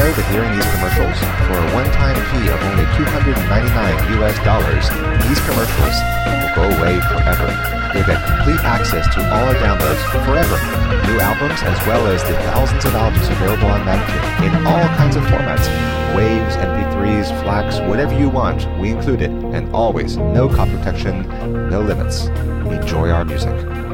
tired of hearing these commercials? For a one-time fee of only $299, these commercials will go away forever. You'll get complete access to all our downloads forever. New albums as well as the thousands of albums available on Magnatune in all kinds of formats. Waves, MP3s, FLACs, whatever you want, we include it. And always, no copy protection, no limits. Enjoy our music.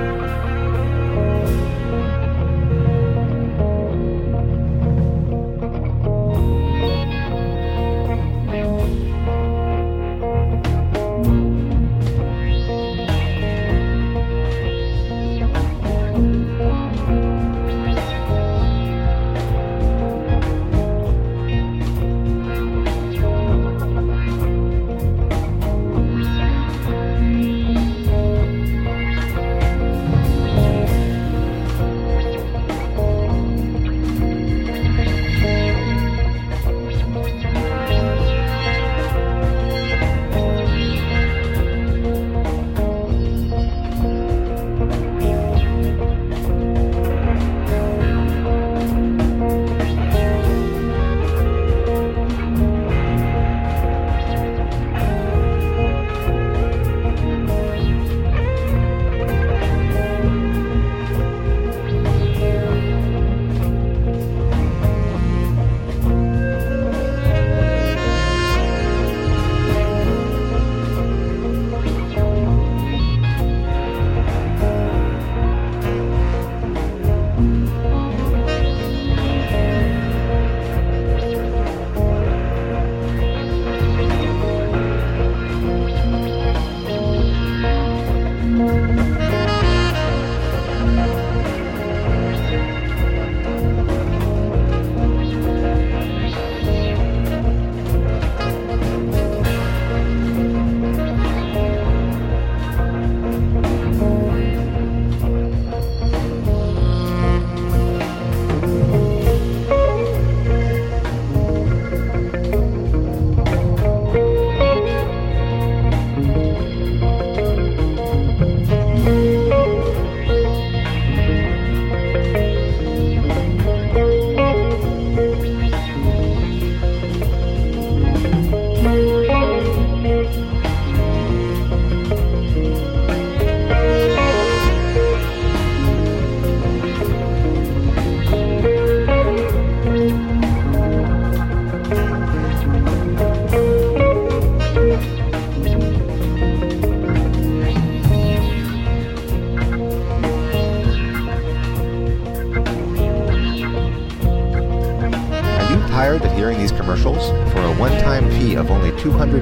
Tired of hearing these commercials? For a one-time fee of only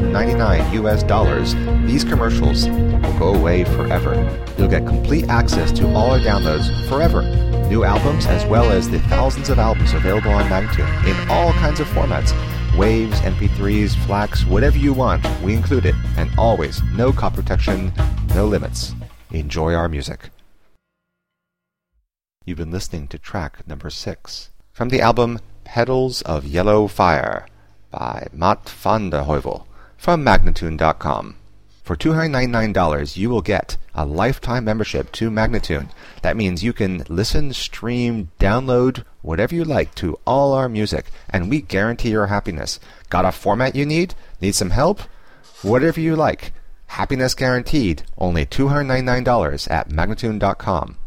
$299, these commercials will go away forever. You'll get complete access to all our downloads forever. New albums as well as the thousands of albums available on Magnatune in all kinds of formats. Waves, MP3s, FLACs, whatever you want, we include it. And always, no copy protection, no limits. Enjoy our music. You've been listening to track number 6 from the album Petals of Yellow Fire by Matt van der Heuvel from Magnatune.com. For $299, you will get a lifetime membership to Magnatune. That means you can listen, stream, download, whatever you like to all our music, and we guarantee your happiness. Got a format you need? Need some help? Whatever you like. Happiness guaranteed. Only $299 at Magnatune.com.